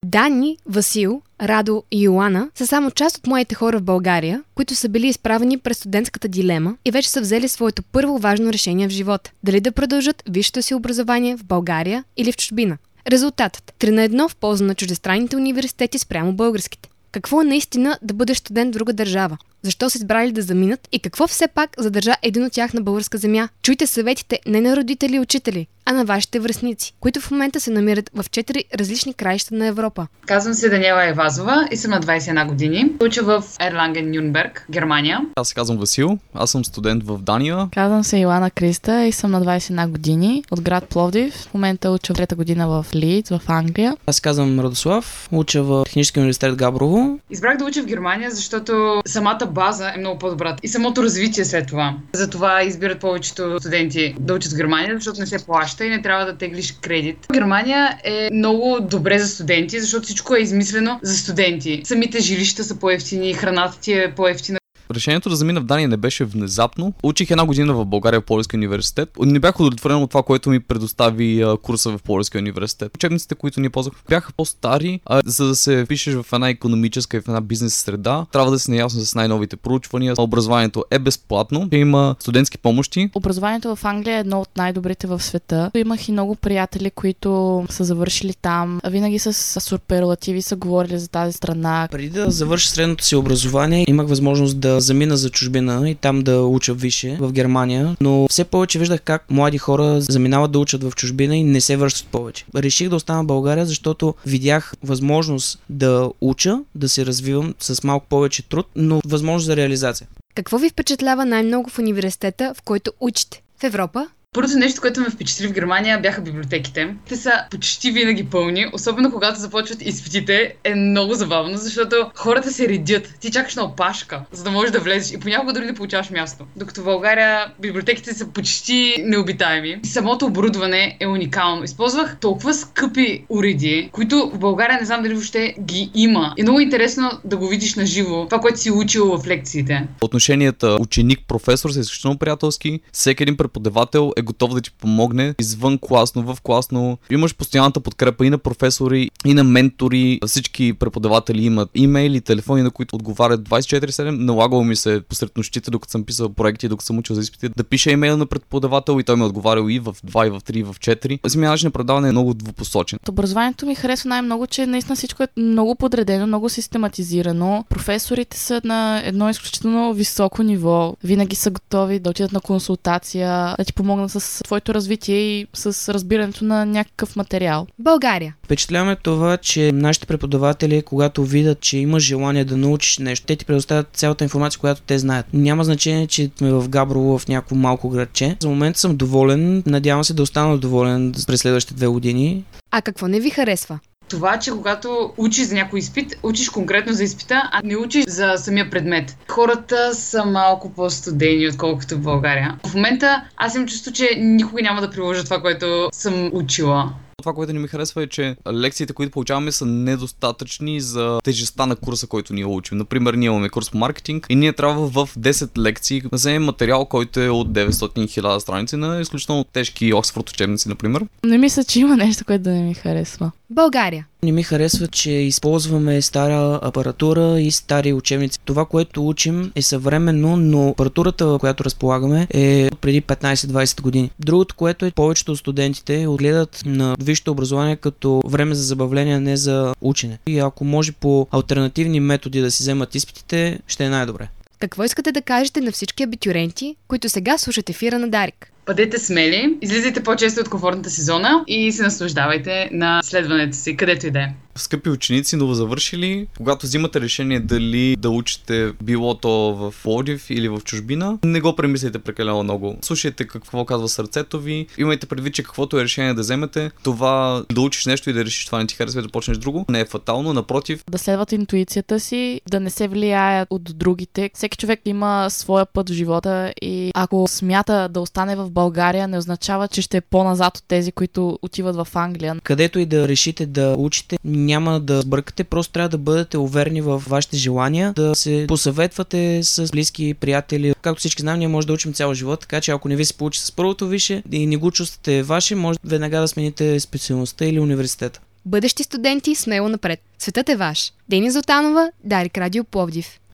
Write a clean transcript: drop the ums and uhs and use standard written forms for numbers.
Дани, Васил, Радо и Йоана са само част от младите хора в България, които са били изправени пред студентската дилема и вече са взели своето първо важно решение в живота. Дали да продължат висшето си образование в България или в чужбина. Резултатът – 3-1 в полза на чуждестранните университети спрямо българските. Какво е наистина да бъдеш студент в друга държава? Защо са избрали да заминат и какво все пак задържа един от тях на българска земя? Чуйте съветите не на родители и учители, а на вашите връстници, които в момента се намират в 4 различни краища на Европа. Казвам се Даниела Евазова и съм на 21 години. Уча в Ерланген, Нюрнберг, Германия. Аз се казвам Васил, аз съм студент в Дания. Казвам се Илана Криста и съм на 21 години от град Пловдив. В момента уча в 3-та година в Лийдс, в Англия. Аз казвам Радослав, уча в Техническия университет Габрово. Избрах да уча в Германия, защото самата база е много по-добра и самото развитие след това. Затова избират повечето студенти да учат в Германия, защото не се плаща и не трябва да теглиш кредит. Германия е много добре за студенти, защото всичко е измислено за студенти. Самите жилища са по-евтини, храната ти е по-евтина. Решението да замина в Дания не беше внезапно. Учих една година в България в Пловдивския университет. Не бях удовлетворен от това, което ми предостави курса в Пловдивския университет. Учебниците, които ни ползвах, бяха по-стари, за да се впишеш в една икономическа и в една бизнес среда. Трябва да си наясно с най-новите проучвания. Образованието е безплатно. Има студентски помощи. Образованието в Англия е едно от най-добрите в света. Имах и много приятели, които са завършили там. Винаги с суперлативи са говорили за тази страна. Преди да завърша средното си образование, имах възможност да замина за чужбина и там да уча висше в Германия, но все повече виждах как млади хора заминават да учат в чужбина и не се връщат повече. Реших да остана в България, защото видях възможност да уча, да се развивам с малко повече труд, но възможност за реализация. Какво ви впечатлява най-много в университета, в който учите? В Европа? Първото нещо, което ме впечатли в Германия, бяха библиотеките. Те са почти винаги пълни, особено когато започват изпитите, е много забавно, защото хората се редят. Ти чакаш на опашка, за да можеш да влезеш и понякога дори да получаваш място. Докато в България библиотеките са почти необитаеми. Самото оборудване е уникално. Използвах толкова скъпи уреди, които в България не знам дали въобще ги има. И много интересно да го видиш на живо, това, което си учил в лекциите. Отношенията ученик-професор са изключително приятелски. Всеки един преподавател е готов да ти помогне извън класно, в класно. Имаш постоянната подкрепа и на професори, и на ментори. Всички преподаватели имат имейли, телефони, на които отговарят 24/7. Налагало ми се посред нощите, докато съм писал проекти, докато съм учил за изпити, да пиша имейл на преподавател и той ми е отговарял и в 2, и в 3, и в 4. Самия начин на предаване е много двупосочен. Образованието ми харесва най-много, че наистина всичко е много подредено, много систематизирано. Професорите са на едно изключително високо ниво. Винаги са готови да отидат на консултация, да ти помогнат с твоето развитие и с разбирането на някакъв материал. България. Впечатляваме това, че нашите преподаватели, когато видят, че имаш желание да научиш нещо, те ти предоставят цялата информация, която те знаят. Няма значение, че сме в Габрово, в някакво малко градче. За момента съм доволен, надявам се да остана доволен през следващите 2 години. А какво не ви харесва? Това, че когато учиш за някой изпит, учиш конкретно за изпита, а не учиш за самия предмет. Хората са малко по-студени, отколкото в България. В момента аз имам чувство, че никога няма да приложа това, което съм учила. Това, което не ми харесва е, че лекциите, които получаваме, са недостатъчни за тежестта на курса, който ние учим. Например, ние имаме курс по маркетинг и ние трябва в 10 лекции да вземем материал, който е от 900-1000 страници на изключително тежки Оксфорд учебници, например. Не мисля, че има нещо, което да не ми харесва. България. Не ми харесва, че използваме стара апаратура и стари учебници. Това, което учим е съвременно, но апаратурата, която разполагаме, е преди 15-20 години. Другото, което е, повечето от студентите гледат на висшето образование като време за забавление, а не за учене. И ако може по алтернативни методи да си вземат изпитите, ще е най-добре. Какво искате да кажете на всички абитюренти, които сега слушат ефира на Дарик? Бъдете смели, излизайте по-често от комфортната си зона и се наслаждавайте на следването си, където и да е. Скъпи ученици, новозавършили, когато взимате решение дали да учите било то в Пловдив или в чужбина, не го премисляйте прекалено много. Слушайте какво казва сърцето ви, имайте предвид, че каквото е решение да вземете, това да учиш нещо и да решиш това не ти харесва и да почнеш друго, не е фатално, напротив. Да следват интуицията си, да не се влияят от другите. Всеки човек има своя път в живота и ако смята да остане в България, не означава, че ще е по-назад от тези, които отиват в Англия. Където и да решите да учите, няма да сбъркате, просто трябва да бъдете уверени в вашите желания, да се посъветвате с близки приятели. Както всички знаем, ние може да учим цял живот, така че ако не ви се получи с първото висше и не го чувствате ваше, може веднага да смените специалността или университета. Бъдещи студенти, смело напред. Светът е ваш. Дени Златанова, Дарик Радио Пловдив.